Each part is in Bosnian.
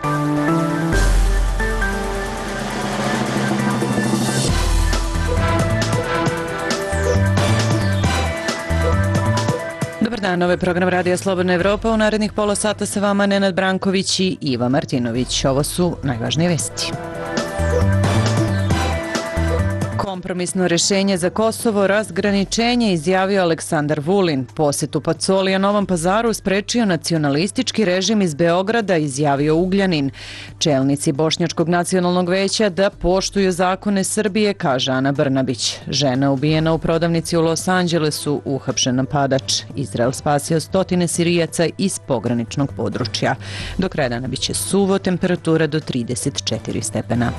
Dobar dan, ovo je program Radija Slobodna Evropa. U narednih pola sata sa vama Nenad Branković i Iva Martinović. Ovo su najvažnije vesti. Kompromisno rešenje za Kosovo, razgraničenje, izjavio Aleksandar Vulin. Posetu Pacolija Novom Pazaru sprečio nacionalistički režim iz Beograda, izjavio Ugljanin. Čelnici Bošnjačkog nacionalnog veća da poštuju zakone Srbije, kaže Ana Brnabić. Žena ubijena u prodavnici u Los Angelesu, uhapšen napadač. Izrael spasio stotine Sirijaca iz pograničnog područja. Do kraja dana biće suvo, temperatura do 34 stepena.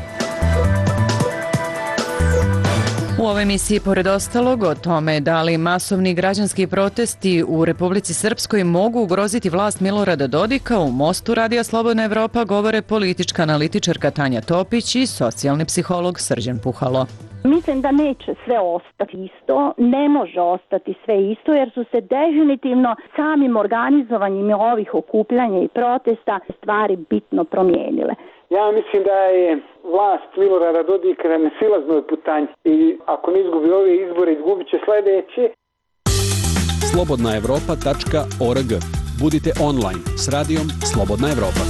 U ovoj emisiji, pored ostalog, o tome da li masovni građanski protesti u Republici Srpskoj mogu ugroziti vlast Milorada Dodika, u Mostu Radija Slobodna Evropa govore politička analitičarka Tanja Topić i socijalni psiholog Srđan Puhalo. Mislim da neće sve ostati isto, ne može ostati sve isto jer su se definitivno samim organizovanjem ovih okupljanja i protesta stvari bitno promijenile. Ja mislim da je vlast Milorada Dodika na nesilaznoj putanji i ako ne izgubi ove izbore, izgubit će sljedeće. slobodnaevropa.org. Budite online s radijom Slobodna Evropa.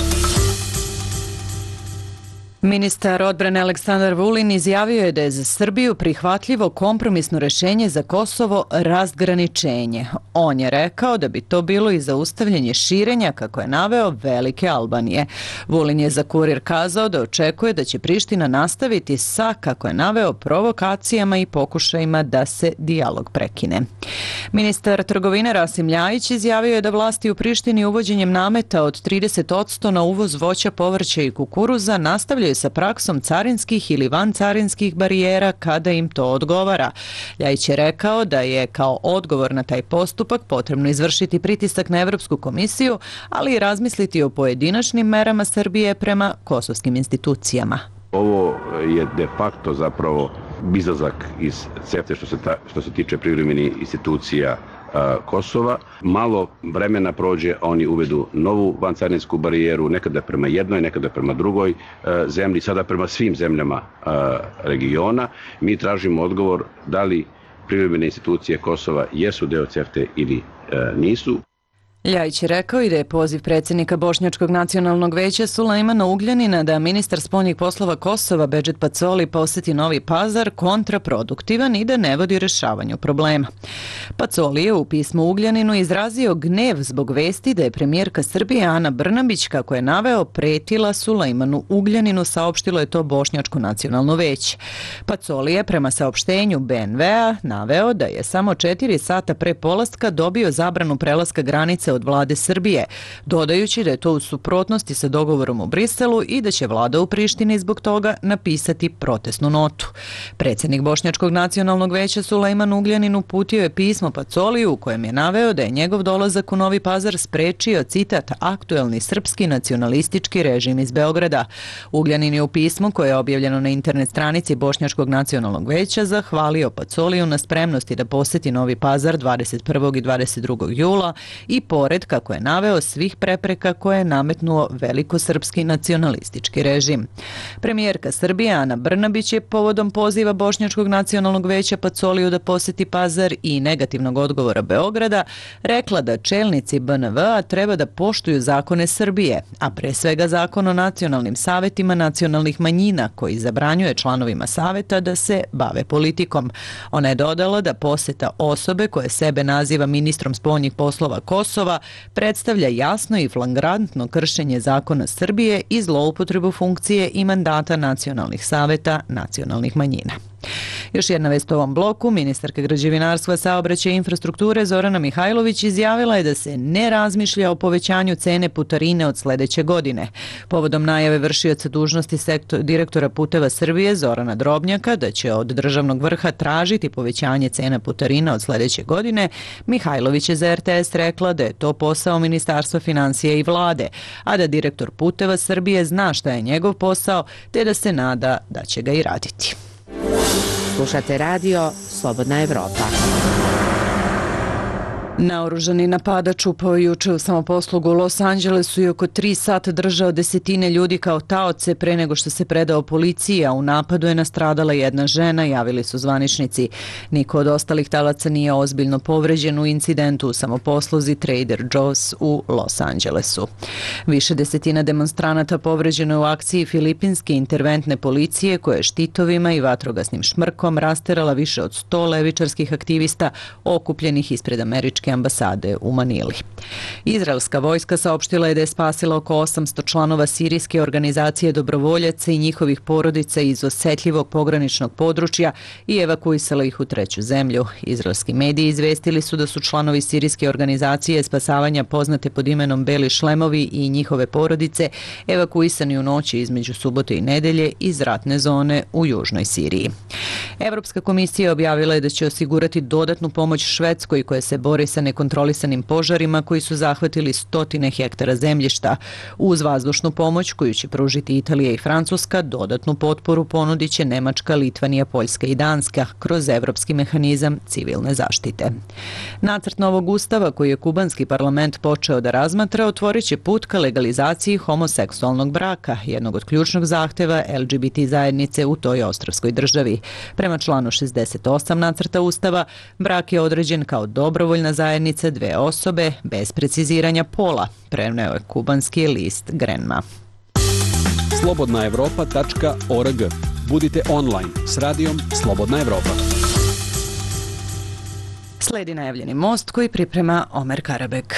Ministar odbrane Aleksandar Vulin izjavio je da je za Srbiju prihvatljivo kompromisno rešenje za Kosovo razgraničenje. On je rekao da bi to bilo i zaustavljanje širenja, kako je naveo, Velike Albanije. Vulin je za Kurir kazao da očekuje da će Priština nastaviti sa, kako je naveo, provokacijama i pokušajima da se dijalog prekine. Ministar trgovine Rasim Ljajić izjavio je da vlasti u Prištini uvođenjem nameta od 30% na uvoz voća, povrća i kukuruza nastavljaju sa praksom carinskih ili vancarinskih barijera kada im to odgovara. Ljajić je rekao da je kao odgovor na taj postupak potrebno izvršiti pritisak na Evropsku komisiju, ali i razmisliti o pojedinačnim merama Srbije prema kosovskim institucijama. Ovo je de facto zapravo izlazak iz CEFTA što se tiče privremenih institucija Kosova. Malo vremena prođe, oni uvedu novu vancarinsku barijeru, nekada prema jednoj, nekada prema drugoj zemlji, sada prema svim zemljama regiona. Mi tražimo odgovor da li privremene institucije Kosova jesu deo CEFTA ili nisu. Ljajić je rekao i da je poziv predsjednika Bošnjačkog nacionalnog veća Sulejmana Ugljanina da ministar spoljnih poslova Kosova Bedžet Pacoli poseti Novi Pazar kontraproduktivan i da ne vodi rješavanju problema. Pacoli je u pismu Ugljaninu izrazio gnev zbog vesti da je premijerka Srbije Ana Brnabić, kako je naveo, pretila Sulejmanu Ugljaninu, saopštilo je to Bošnjačko nacionalno veće. Pacoli je prema saopštenju BNV-a naveo da je samo 4 sata pre polaska dobio zabranu prelaska granice od vlade Srbije, dodajući da je to u suprotnosti sa dogovorom u Briselu i da će vlada u Prištini zbog toga napisati protestnu notu. Predsjednik Bošnjačkog nacionalnog veća Sulejman Ugljanin uputio je pismo Pacoliju u kojem je naveo da je njegov dolazak u Novi Pazar sprečio, citat, aktuelni srpski nacionalistički režim iz Beograda. Ugljanin je u pismu koje je objavljeno na internet stranici Bošnjačkog nacionalnog veća zahvalio Pacoliju na spremnosti da poseti Novi Pazar 21. i 22. jula i pored, kako je naveo, svih prepreka koje je nametnuo velikosrpski nacionalistički režim. Premijerka Srbije Ana Brnabić je povodom poziva Bošnjačkog nacionalnog veća Pacoliju da poseti Pazar i negativnog odgovora Beograda rekla da čelnici BNV-a treba da poštuju zakone Srbije, a pre svega zakon o nacionalnim savetima nacionalnih manjina koji zabranjuje članovima saveta da se bave politikom. Ona je dodala da poseta osobe koje sebe naziva ministrom spoljnih poslova Kosova predstavlja jasno i flagrantno kršenje zakona Srbije i zloupotrebu funkcije i mandata nacionalnih saveta nacionalnih manjina. Još jedna vest u ovom bloku, ministarka građevinarstva, saobraćaja i infrastrukture Zorana Mihajlović izjavila je da se ne razmišlja o povećanju cene putarine od sljedeće godine. Povodom najave vršioca dužnosti direktora Puteva Srbije Zorana Drobnjaka da će od državnog vrha tražiti povećanje cena putarina od sljedeće godine, Mihajlović je za RTS rekla da je to posao Ministarstva financija i vlade, a da direktor Puteva Srbije zna šta je njegov posao, te da se nada da će ga i raditi. Slušate radio Slobodna Evropa. Naoružani napadač upao juče u samoposlugu u Los Angelesu i oko 3 sata držao desetine ljudi kao taoce pre nego što se predao policiji, a u napadu je nastradala jedna žena, javili su zvaničnici. Niko od ostalih talaca nije ozbiljno povređen u incidentu u samoposluzi Trader Joe's u Los Angelesu. Više desetina demonstranata povređeno je u akciji filipinske interventne policije koja je štitovima i vatrogasnim šmrkom rasterala više od 100 levičarskih aktivista okupljenih ispred američke ambasade u Manili. Izraelska vojska saopštila je da je spasila oko 800 članova sirijske organizacije dobrovoljaca i njihovih porodica iz osetljivog pograničnog područja i evakuisala ih u treću zemlju. Izraelski mediji izvestili su da su članovi sirijske organizacije spasavanja poznate pod imenom Beli šlemovi i njihove porodice evakuisani u noći između subote i nedelje iz ratne zone u južnoj Siriji. Evropska komisija objavila je da će osigurati dodatnu pomoć Švedskoj koja se bori sa nekontrolisanim požarima koji su zahvatili stotine hektara zemljišta. Uz vazdušnu pomoć koju će pružiti Italija i Francuska, dodatnu potporu ponudit će Nemačka, Litvanija, Poljska i Danska kroz Evropski mehanizam civilne zaštite. Nacrt novog ustava koji je kubanski parlament počeo da razmatra otvorit će put ka legalizaciji homoseksualnog braka, jednog od ključnog zahteva LGBT zajednice u toj ostrvskoj državi. Prema članu 68 nacrta ustava, brak je određen kao dobrovoljna zajednica dve osobe bez preciziranja pola, preneo je kubanski list Grenma. Slobodnaevropa.org. Budite online s radijom Slobodna Evropa. Sledi najavljeni most koji priprema Omer Karabek.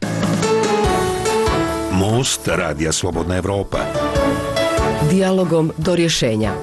Most radija Slobodna Evropa. Dijalogom do rješenja.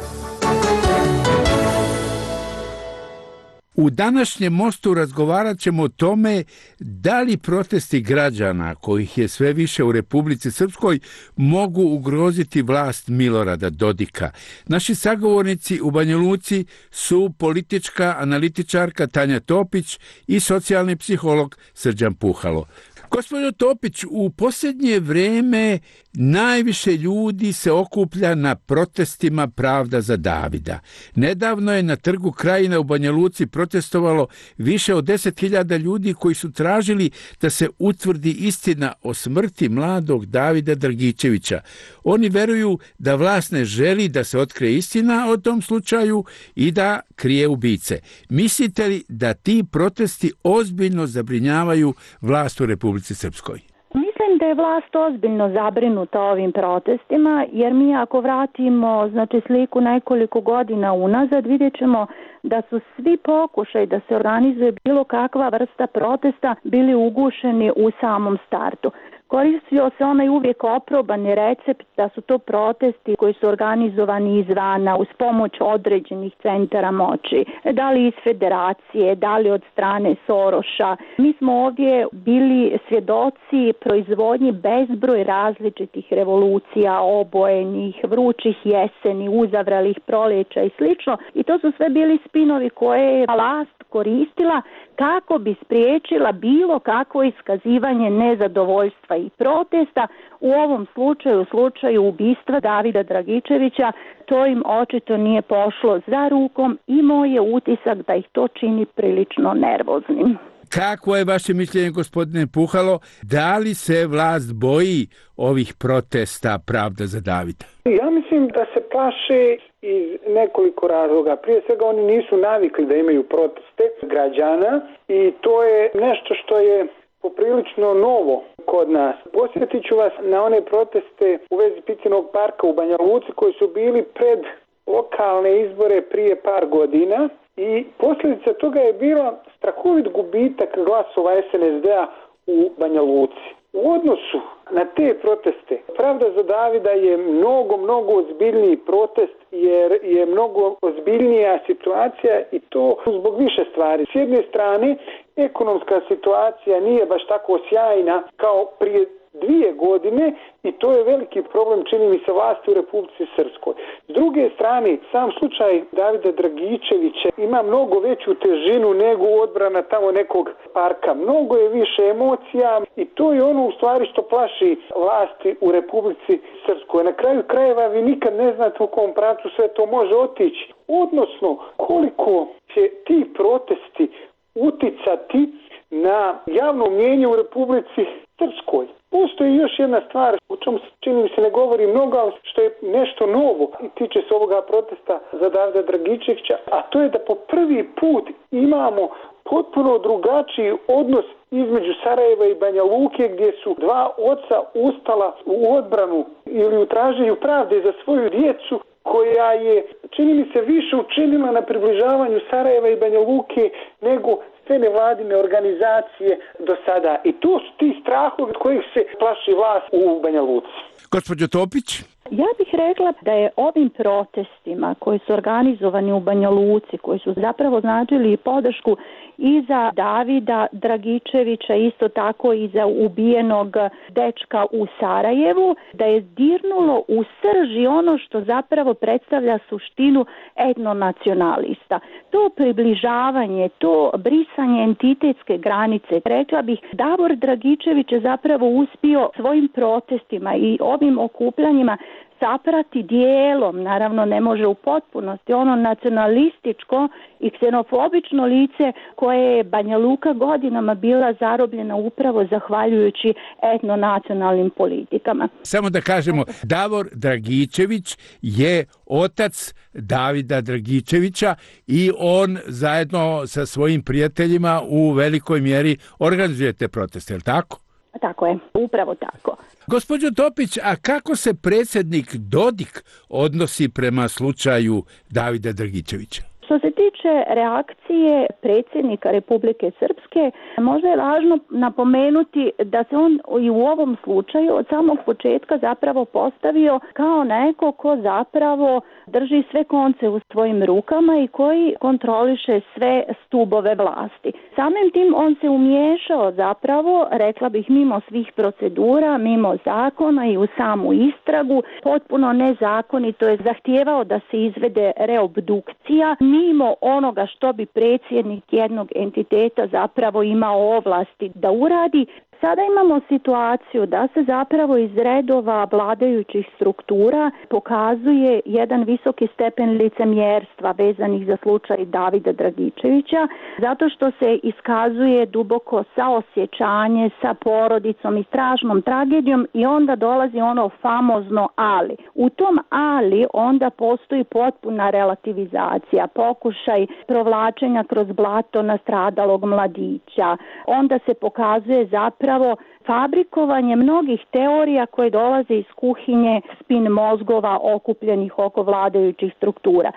U današnjem mostu razgovarat ćemo o tome da li protesti građana, kojih je sve više u Republici Srpskoj, mogu ugroziti vlast Milorada Dodika. Naši sagovornici u Banja Luci su politička analitičarka Tanja Topić i socijalni psiholog Srđan Puhalo. Gospodin Topić, u posljednje vrijeme najviše ljudi se okuplja na protestima Pravda za Davida. Nedavno je na trgu Krajine u Banja Luci protestovalo više od 10.000 ljudi koji su tražili da se utvrdi istina o smrti mladog Davida Dragičevića. Oni veruju da vlast ne želi da se otkrije istina o tom slučaju i da krije ubice. Mislite li da ti protesti ozbiljno zabrinjavaju vlast u Republici Srpskoj? Mislim da je vlast ozbiljno zabrinuta ovim protestima, jer mi ako vratimo sliku nekoliko godina unazad, vidjet ćemo da su svi pokušaj da se organizuje bilo kakva vrsta protesta bili ugušeni u samom startu. Koristio se onaj uvijek oprobani recept da su to protesti koji su organizovani izvana uz pomoć određenih centara moći, da li iz federacije, da li od strane Soroša. Mi smo ovdje bili svjedoci proizvodnji bezbroj različitih revolucija, obojenih, vrućih jeseni, uzavrelih proljeća i slično. I to su sve bili spinovi koje je vlast koristila kako bi spriječila bilo kakvo iskazivanje nezadovoljstva i protesta. U ovom slučaju ubistva Davida Dragičevića, to im očito nije pošlo za rukom i moj je utisak da ih to čini prilično nervoznim. Kako je vaše mišljenje, gospodine Puhalo? Da li se vlast boji ovih protesta Pravda za Davida? Ja mislim da se plaše iz nekoliko razloga. Prije svega oni nisu navikli da imaju proteste građana i to je nešto što je poprilično novo kod nas. Posjetit ću vas na one proteste u vezi Picinog parka u Banja Luci koji su bili pred lokalne izbore prije par godina i posljedica toga je bila strahovit gubitak glasova SNSD-a u Banja Luci. U odnosu na te proteste, Pravda za Davida je mnogo ozbiljniji protest jer je mnogo ozbiljnija situacija i to zbog više stvari. S jedne strane, ekonomska situacija nije baš tako sjajna kao prije 2 godine i to je veliki problem, čini mi se, vlasti u Republici Srpskoj. S druge strane, sam slučaj Davida Dragičevića ima mnogo veću težinu nego odbrana tamo nekog parka. Mnogo je više emocija i to je ono u stvari što plaši vlasti u Republici Srpskoj. Na kraju krajeva vi nikad ne znate u kom pravcu sve to može otići. Odnosno, koliko će ti protesti uticati na javno mnijenje u Republici Srpskoj. Postoji još jedna stvar o čemu čini mi se ne govori mnogo, ali što je nešto novo i tiče se ovoga protesta za Davida Dragičevića, a to je da po prvi put imamo potpuno drugačiji odnos između Sarajeva i Banja Luke, gdje su dva oca ustala u odbranu ili u traženju pravde za svoju djecu, koja je, čini mi se, više učinila na približavanju Sarajeva i Banja Luke nego sve nevladine organizacije do sada. I to su ti strahovi od kojih se plaši vlast u Banja Luci. Gospođo Topić? Ja bih rekla da je ovim protestima koji su organizovani u Banja Luci, koji su zapravo značili podršku i za Davida Dragičevića, isto tako i za ubijenog dečka u Sarajevu, da je dirnulo u srži ono što zapravo predstavlja suštinu etnonacionalista. To približavanje, to brisanje entitetske granice, rekla bih, Davor Dragičević je zapravo uspio svojim protestima i ovim okupljanjima saprati dijelom, naravno ne može u potpunosti, ono nacionalističko i ksenofobično lice koje je Banja Luka godinama bila zarobljena upravo zahvaljujući etnonacionalnim politikama. Samo da kažemo, Davor Dragičević je otac Davida Dragičevića i on zajedno sa svojim prijateljima u velikoj mjeri organizuje te proteste, je li tako? Tako je, upravo tako. Gospođo Topić, a kako se predsjednik Dodik odnosi prema slučaju Davida Dragičevića? Što se tiče reakcije predsjednika Republike Srpske, možda je važno napomenuti da se on i u ovom slučaju od samog početka zapravo postavio kao neko ko zapravo drži sve konce u svojim rukama i koji kontroliše sve stubove vlasti. Samim tim on se umiješao zapravo, rekla bih, mimo svih procedura, mimo zakona i u samu istragu, potpuno nezakonito je zahtijevao da se izvede reobdukcija, mimo onoga što bi predsjednik jednog entiteta zapravo imao ovlasti da uradi. Sada imamo situaciju da se zapravo iz redova vladajućih struktura pokazuje jedan visoki stepen licemjerstva vezanih za slučaj Davida Dragičevića, zato što se iskazuje duboko saosjećanje sa porodicom i strašnom tragedijom i onda dolazi ono famozno ali. U tom ali onda postoji potpuna relativizacija, pokušaj provlačenja kroz blato nastradalog mladića. Onda se pokazuje zapravo fabrikovanje mnogih teorija koje dolaze iz kuhinje spin mozgova okupljenih oko vladajućih struktura.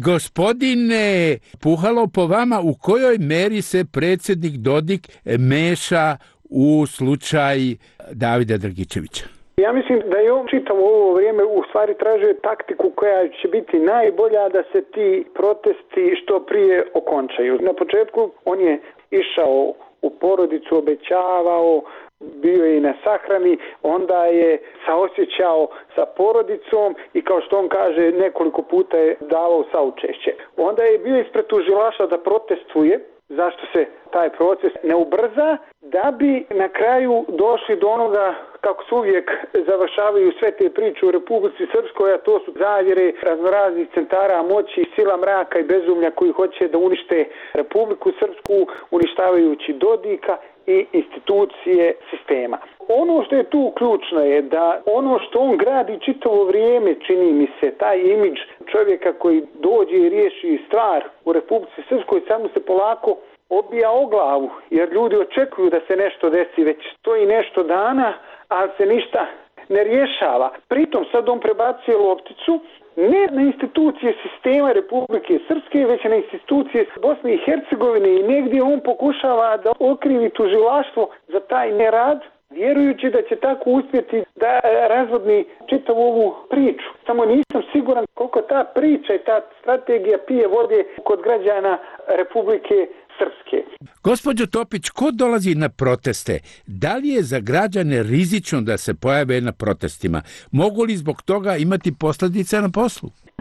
Gospodine Puhalo, po vama u kojoj meri se predsjednik Dodik meša u slučaj Davida Dragičevića? Ja mislim da je on čitavo ovo vrijeme u stvari tražio taktiku koja će biti najbolja da se ti protesti što prije okončaju. Na početku on je išao u porodicu, obećavao, bio je i na sahrani, onda je saosjećao sa porodicom i kao što on kaže nekoliko puta je davao saučešće. Onda je bio ispred tužilaštva da protestuje, zašto se taj proces ne ubrza, da bi na kraju došli do onoga kako se uvijek završavaju sve te priče u Republici Srpskoj, a to su zavjere raznoraznih centara moći, sila mraka i bezumlja koji hoće da unište Republiku Srpsku, uništavajući Dodika i institucije sistema. Ono što je tu ključno je da ono što on gradi čitavo vrijeme, čini mi se, taj imidž čovjeka koji dođe i riješi stvar u Republici Srpskoj, samo se polako obija o glavu, jer ljudi očekuju da se nešto desi, već stoji nešto dana, ali se ništa ne rješava. Pritom sad on prebacuje lopticu ne na institucije sistema Republike Srpske, već na institucije Bosne i Hercegovine i negdje on pokušava da okrivi tužilaštvo za taj nerad, vjerujući da će tako uspjeti da razvodni čitavu ovu priču. Samo nisam siguran koliko ta priča i ta strategija pije vode kod građana Republike Srpske. Gospođo Topić, ko dolazi na proteste? Da li je za građane rizično da se pojave na protestima? Mogu li zbog toga imati posljedice na poslu?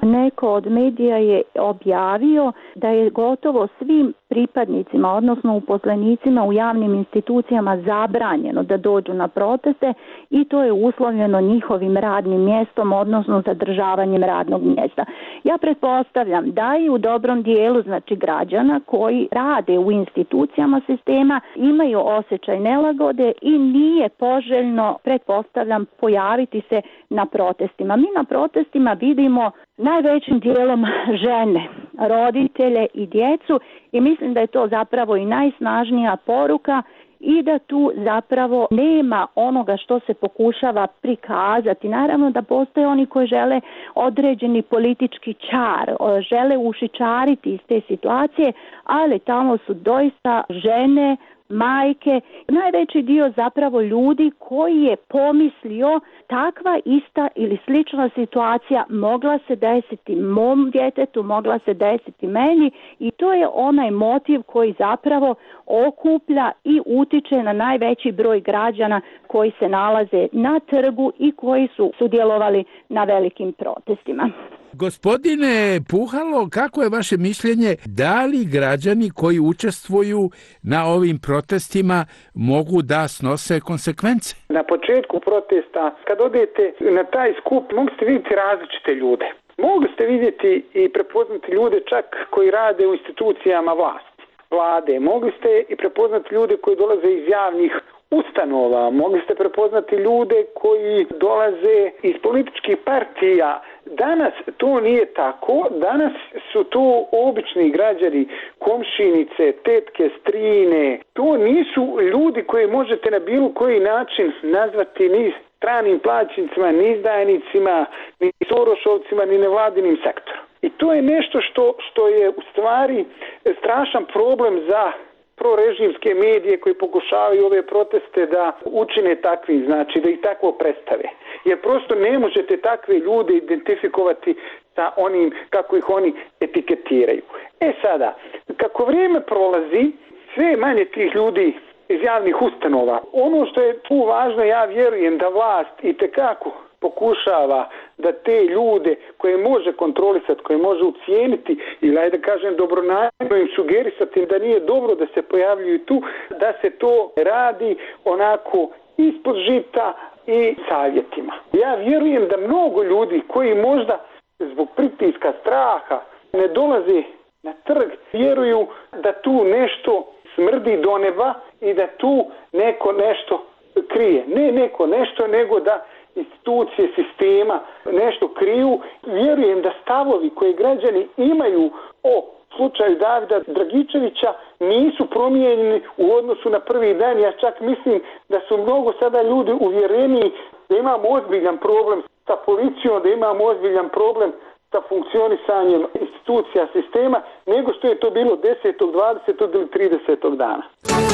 neko od medija je objavio da je gotovo svim pripadnicima, odnosno uposlenicima u javnim institucijama zabranjeno da dođu na proteste i to je uslovljeno njihovim radnim mjestom, odnosno zadržavanjem radnog mjesta. Ja pretpostavljam da i u dobrom dijelu, znači građana koji rade u institucijama sistema, imaju osjećaj nelagode i nije poželjno, pretpostavljam, pojaviti se na protestima. Mi na protestima vidimo najvećim dijelom žene, roditelje i djecu i mislim da je to zapravo i najsnažnija poruka i da tu zapravo nema onoga što se pokušava prikazati. Naravno da postoje oni koji žele određeni politički čar, žele ušičariti iz te situacije, ali tamo su doista žene, majke, najveći dio zapravo ljudi koji je pomislio takva ista ili slična situacija mogla se desiti mom djetetu, mogla se desiti meni i to je onaj motiv koji zapravo okuplja i utiče na najveći broj građana koji se nalaze na trgu i koji su sudjelovali na velikim protestima. Gospodine Puhalo, kako je vaše mišljenje, da li građani koji učestvuju na ovim protestima mogu da snose konsekvence? Na početku protesta, kad odete na taj skup, mogli ste vidjeti različite ljude. Mogli ste vidjeti i prepoznati ljude čak koji rade u institucijama vlade. Mogli ste i prepoznati ljude koji dolaze iz javnih ustanova. Mogli ste prepoznati ljude koji dolaze iz političkih partija. Danas to nije tako. Danas su to obični građani, komšinice, tetke, strine. To nisu ljudi koji možete na bilo koji način nazvati ni stranim plaćnicima, ni izdajnicima, ni Sorošovcima, ni nevladinim sektorom. I to je nešto što je u stvari strašan problem za prorežimske medije koji pokušavaju ove proteste da učine takvim, znači da ih takvo predstave. Jer prosto ne možete takve ljude identifikovati sa onim kako ih oni etiketiraju. Sada, kako vrijeme prolazi, sve manje tih ljudi iz javnih ustanova. Ono što je tu važno, ja vjerujem da vlast itekako pokušava da te ljude koje može kontrolisati, koje može ucijeniti ili ajde kažem dobronamjerno im sugerisati da nije dobro da se pojavljuju tu, da se to radi onako ispod žita i savjetima. Ja vjerujem da mnogo ljudi koji možda zbog pritiska, straha ne dolaze na trg, vjeruju da tu nešto smrdi do neba i da tu neko nešto krije. Ne neko nešto, nego da institucije sistema nešto kriju. Vjerujem da stavovi koje građani imaju o slučaju Davida Dragičevića nisu promijenjeni u odnosu na prvi dan. Ja čak mislim da su mnogo sada ljudi uvjereniji da imamo ozbiljan problem sa policijom, da imamo ozbiljan problem sa funkcionisanjem institucija sistema, nego što je to bilo 10., 20. ili 30. dana.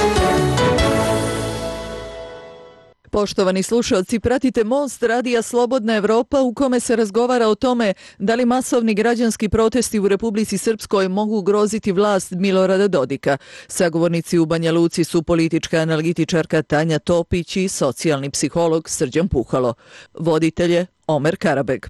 Poštovani slušalci, pratite Most radija Slobodna Evropa u kome se razgovara o tome da li masovni građanski protesti u Republici Srpskoj mogu ugroziti vlast Milorada Dodika. Sagovornici u Banja Luci su politička analitičarka Tanja Topić i socijalni psiholog Srđan Puhalo. Voditelj je Omer Karabeg.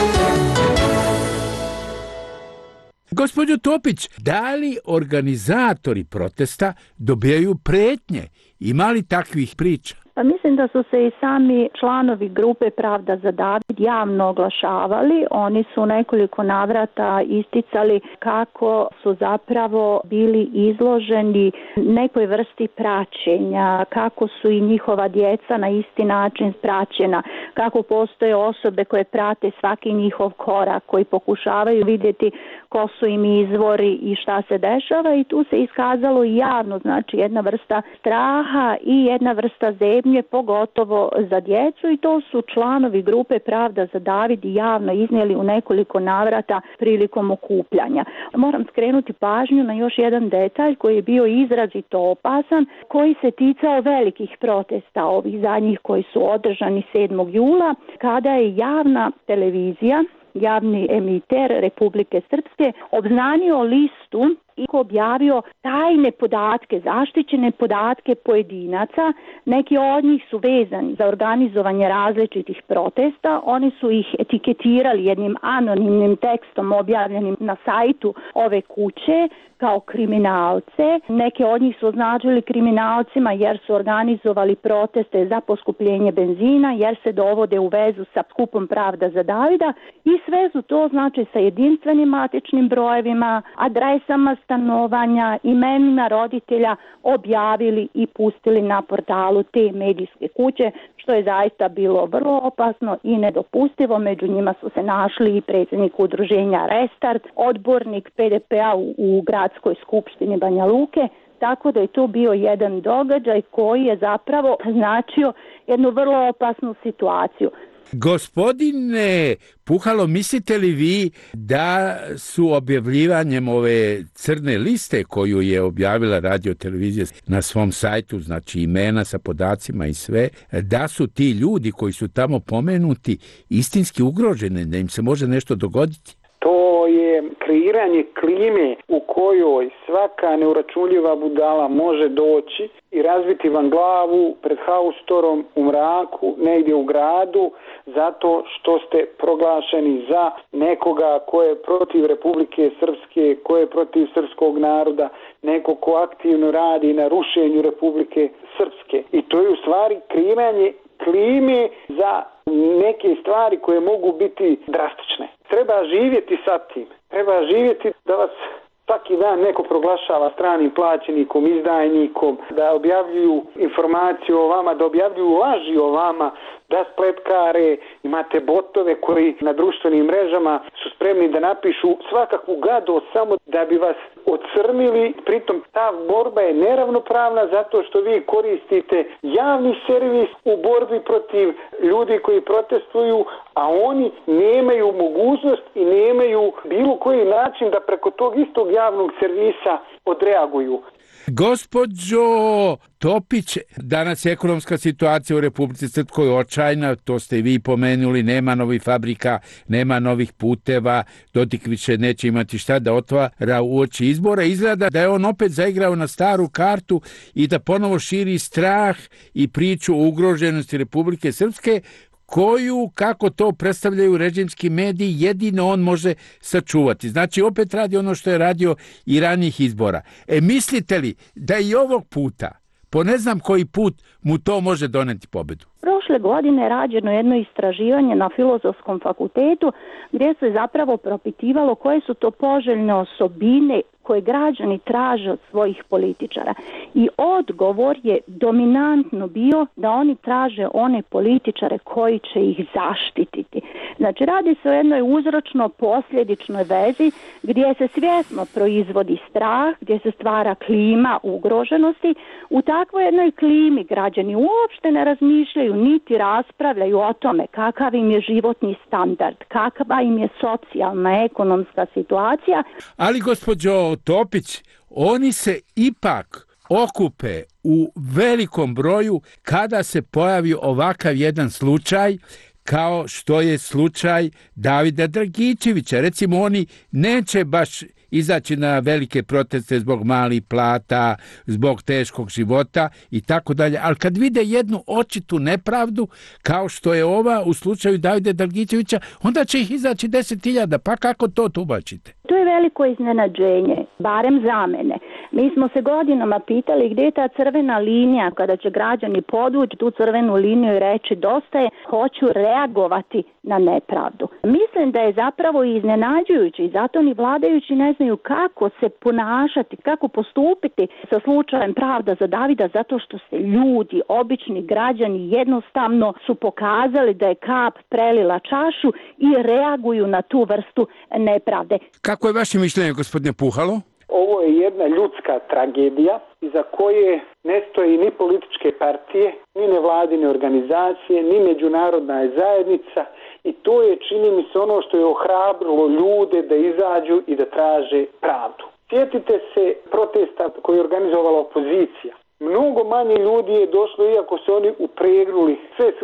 Gospođo Topić, da li organizatori protesta dobijaju pretnje? Ima li takvih priča? Pa mislim da su se i sami članovi grupe Pravda za David javno oglašavali. Oni su nekoliko navrata isticali kako su zapravo bili izloženi nekoj vrsti praćenja, kako su i njihova djeca na isti način praćena, kako postoje osobe koje prate svaki njihov korak, koji pokušavaju vidjeti ko su im izvori i šta se dešava i tu se iskazalo i javno, znači jedna vrsta straha i jedna vrsta zebnje, pogotovo za djecu i to su članovi grupe Pravda za David javno iznijeli u nekoliko navrata prilikom okupljanja. Moram skrenuti pažnju na još jedan detalj koji je bio izrazito opasan, koji se ticao velikih protesta, ovih zadnjih koji su održani 7. jula, kada je javna televizija, javni emiter Republike Srpske obznanio listu i objavio tajne podatke, zaštićene podatke pojedinaca. Neki od njih su vezani za organizovanje različitih protesta. Oni su ih etiketirali jednim anonimnim tekstom objavljenim na sajtu ove kuće kao kriminalce. Neke od njih su označili kriminalcima jer su organizovali proteste za poskupljenje benzina, jer se dovode u vezu sa skupom Pravda za Davida i sve su to znači sa jedinstvenim matičnim brojevima, adresama stanovanja, imenima roditelja objavili i pustili na portalu te medijske kuće, što je zaista bilo vrlo opasno i nedopustivo. Među njima su se našli i predsjednik udruženja Restart, odbornik PDP-a u gradskoj skupštini Banja Luke, tako da je to bio jedan događaj koji je zapravo značio jednu vrlo opasnu situaciju. Gospodine Puhalo, mislite li vi da su objavljivanjem ove crne liste koju je objavila radiotelevizija na svom sajtu, znači imena sa podacima i sve, da su ti ljudi koji su tamo pomenuti istinski ugroženi, da im se može nešto dogoditi? To je kreiranje klime u kojoj svaka neuračunljiva budala može doći i razbiti vam glavu pred haustorom u mraku, negdje u gradu, zato što ste proglašeni za nekoga ko je protiv Republike Srpske, ko je protiv srpskog naroda, neko ko aktivno radi na rušenju Republike Srpske. I to je u stvari kreiranje klime za neke stvari koje mogu biti drastične. Treba živjeti sa tim. Treba živjeti da vas svaki dan neko proglašava stranim plaćenikom, izdajnikom, da objavljuju informacije o vama, da objavljuju laži o vama, da spletkare, imate botove koji na društvenim mrežama su spremni da napišu svakakvu gadost samo da bi vas ocrnili. Pritom ta borba je neravnopravna zato što vi koristite javni servis u borbi protiv ljudi koji protestuju, a oni nemaju mogućnost i nemaju bilo koji način da preko tog istog javnog servisa odreaguju. Gospođo Topić, danas je ekonomska situacija u Republici Srpskoj očajna, to ste i vi pomenuli, nema novih fabrika, nema novih puteva, Dodik više neće imati šta da otvara uoči izbora. Izgleda da je on opet zaigrao na staru kartu i da ponovo širi strah i priču o ugroženosti Republike Srpske, koju, kako to predstavljaju režimski mediji, jedino on može sačuvati. Znači, opet radi ono što je radio i ranijih izbora. Mislite li da i ovog puta, po ne znam koji put, mu to može doneti pobedu? Prošle godine je rađeno jedno istraživanje na Filozofskom fakultetu gdje se zapravo propitivalo koje su to poželjne osobine koje građani traže od svojih političara. I odgovor je dominantno bio da oni traže one političare koji će ih zaštititi. Znači, radi se o jednoj uzročno-posljedičnoj vezi gdje se svjesno proizvodi strah, gdje se stvara klima ugroženosti. U takvoj jednoj klimi građani uopšte ne razmišljaju niti raspravljaju o tome kakav im je životni standard, kakva im je socijalna, ekonomska situacija. Ali, gospođo Topić, oni se ipak okupe u velikom broju kada se pojavi ovakav jedan slučaj kao što je slučaj Davida Dragičevića. Recimo, oni neće baš izaći na velike proteste zbog malih plata, zbog teškog života i tako dalje. Ali kad vide jednu očitu nepravdu, kao što je ova u slučaju Davida Dragičevića, onda će ih izaći 10.000. Pa kako to tumačite? To je veliko iznenađenje, barem za mene. Mi smo se godinama pitali gdje je ta crvena linija kada će građani podvući tu crvenu liniju i reći dosta je, hoću reagovati na nepravdu. Mislim da je zapravo iznenađujući i zato ni vladajući ne znaju kako se ponašati, kako postupiti sa slučajem Pravda za Davida, zato što se ljudi, obični građani jednostavno su pokazali da je kap prelila čašu i reaguju na tu vrstu nepravde. Kako je vaše mišljenje, gospodine Puhalo? Ovo je jedna ljudska tragedija iza koje ne stoji ni političke partije, ni nevladine organizacije, ni međunarodna zajednica i to je, čini mi se, ono što je ohrabrilo ljude da izađu i da traže pravdu. Sjetite se protesta koji je organizovala opozicija. Mnogo manje ljudi je došlo, iako su oni upregnuli sve svoje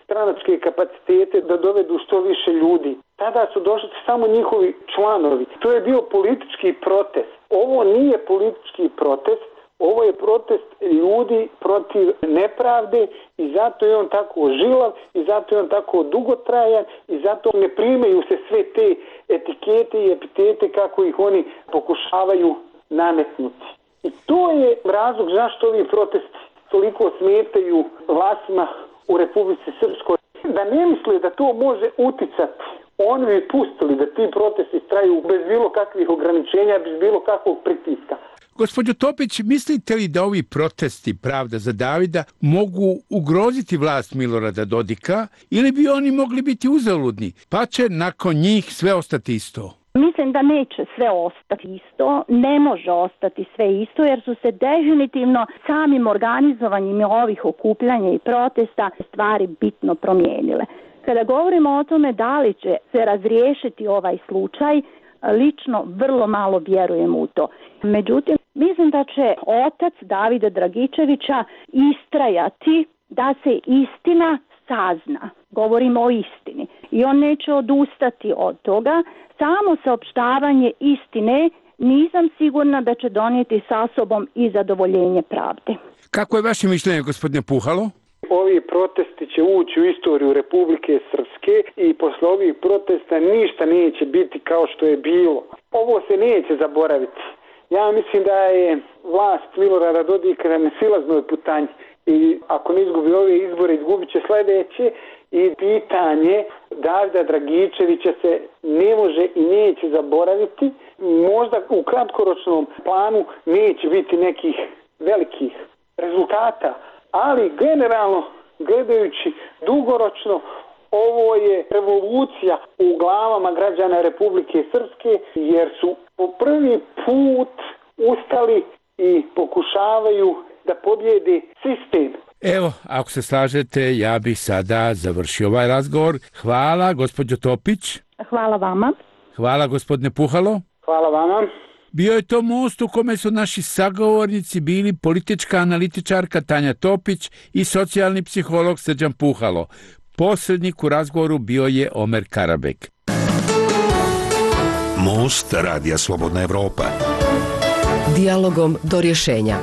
stranačke kapacitete da dovedu što više ljudi. Tada su došli samo njihovi članovi. To je bio politički protest. Ovo nije politički protest, ovo je protest ljudi protiv nepravde i zato je on tako žilav i zato je on tako dugotrajan i zato ne primaju se sve te etikete i epitete kako ih oni pokušavaju nametnuti. I to je razlog zašto ovi protesti toliko smetaju vlastima u Republici Srpskoj. Da ne misle da to može uticati, oni bi pustili da ti protesti traju bez bilo kakvih ograničenja, bez bilo kakvog pritiska. Gospođo Topić, mislite li da ovi protesti Pravda za Davida mogu ugroziti vlast Milorada Dodika ili bi oni mogli biti uzaludni, pa će nakon njih sve ostati isto? Mislim da neće sve ostati isto, ne može ostati sve isto jer su se definitivno samim organizovanjem ovih okupljanja i protesta stvari bitno promijenile. Kada govorimo o tome da li će se razriješiti ovaj slučaj, lično vrlo malo vjerujem u to. Međutim, mislim da će otac Davida Dragičevića istrajati da se istina sazna. Govorimo o istini. I on neće odustati od toga. Samo saopštavanje istine nisam sigurna da će donijeti sa sobom i zadovoljenje pravde. Kako je vaše mišljenje, gospodine Puhalo? Ovi protesti će ući u istoriju Republike Srpske i posle ovih protesta ništa neće biti kao što je bilo. Ovo se neće zaboraviti. Ja mislim da je vlast Milorada Dodika na nesilaznoj putanji i ako ne izgubi ove izbore, izgubit će sljedeće i pitanje Davida Dragičevića se ne može i neće zaboraviti. Možda u kratkoročnom planu neće biti nekih velikih rezultata, ali generalno gledajući dugoročno ovo je revolucija u glavama građana Republike Srpske jer su po prvi put ustali i pokušavaju da pobjede sistem. Evo, ako se slažete, ja bih sada završio ovaj razgovor. Hvala, gospođo Topić. Hvala vama. Hvala, gospodine Puhalo. Hvala vama. Bio je to most u kome su naši sagovornici bili politička analitičarka Tanja Topić i socijalni psiholog Srđan Puhalo. Posrednik u razgovoru bio je Omer Karabek. Most Radija Slobodna Evropa. Dijalogom do rješenja.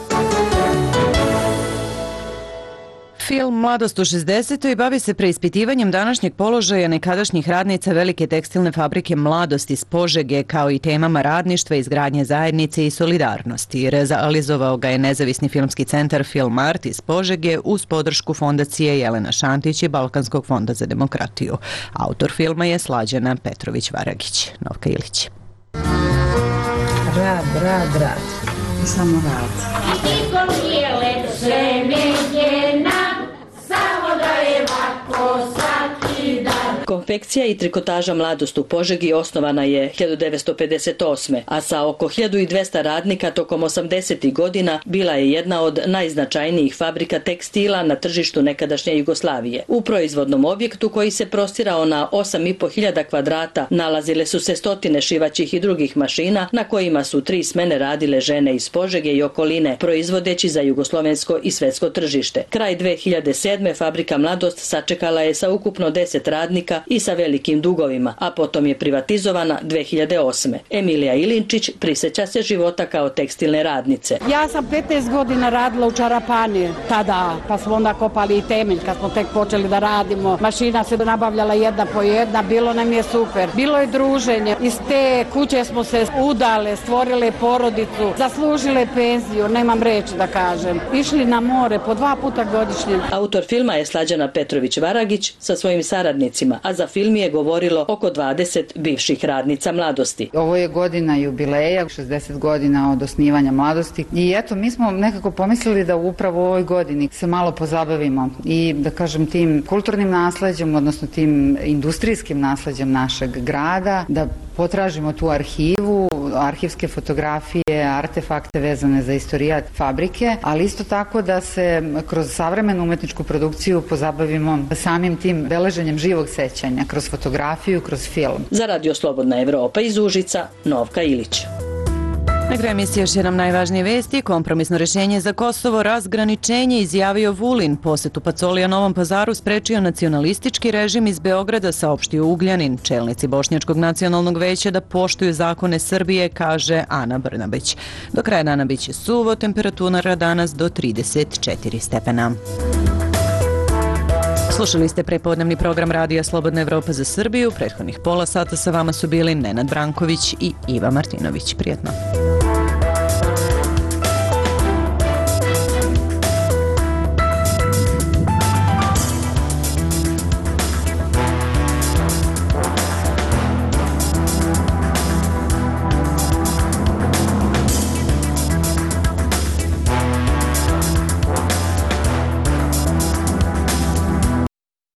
Film Mladost u 60. bavi se preispitivanjem današnjeg položaja nekadašnjih radnica velike tekstilne fabrike Mladost iz Požege, kao i temama radništva, izgradnje zajednice i solidarnosti. Realizovao ga je nezavisni filmski centar Film Art iz Požege uz podršku fondacije Jelena Šantić i Balkanskog fonda za demokratiju. Autor filma je Slađana Petrović-Varagić. Novka Ilić. Rad. Samo rad. Nikom nije lepše negdje samo da je ovako svaki dan. Konfekcija i trikotaža Mladost u Požegi osnovana je 1958. a sa oko 1200 radnika tokom 80. godina bila je jedna od najznačajnijih fabrika tekstila na tržištu nekadašnje Jugoslavije. U proizvodnom objektu koji se prostirao na 8.500 kvadrata nalazile su se stotine šivaćih i drugih mašina na kojima su 3 smene radile žene iz Požege i okoline, proizvodeći za jugoslovensko i svetsko tržište. Kraj 2007. fabrika Mladost sačekala je sa ukupno 10 radnika i sa velikim dugovima, a potom je privatizovana 2008. Emilija Ilinčić prisjeća se života kao tekstilne radnice. Ja sam 15 godina radila u čarapani tada, pa smo onda kopali i temelj kad smo tek počeli da radimo. Mašina se nabavljala jedna po jedna, bilo nam je super. Bilo je druženje. Iz te kuće smo se udale, stvorile porodicu, zaslužile penziju, nemam reći da kažem. Išli na more po 2 puta godišnje. Autor filma je Slađana Petrović-Varagić sa svojim saradnicima, a za film je govorilo oko 20 bivših radnica Mladosti. Ovo je godina jubileja, 60 godina od osnivanja Mladosti i eto, mi smo nekako pomislili da upravo u ovoj godini se malo pozabavimo i da kažem tim kulturnim nasleđem, odnosno tim industrijskim nasleđem našeg grada, da potražimo tu arhivu, arhivske fotografije, artefakte vezane za istorijat fabrike, ali isto tako da se kroz savremenu umetničku produkciju pozabavimo samim tim beleženjem živog sećanja, kroz fotografiju, kroz film. Za Radio Slobodna Evropa iz Užica, Novka Ilić. Na kraju emisije još jednom najvažnije vesti. Kompromisno rješenje za Kosovo, razgraničenje, izjavio Vulin. Posetu Pacolija Novom Pazaru sprečio nacionalistički režim iz Beograda, saopštio Ugljanin. Čelnici Bošnjačkog nacionalnog veća da poštuju zakone Srbije, kaže Ana Brnabić. Do kraja dana biće suvo, temperatura danas do 34 stepena. Slušali ste prepodnevni program Radija Slobodna Evropa za Srbiju. Prethodnih pola sata sa vama su bili Nenad Branković i Iva Martinović. Prijetno.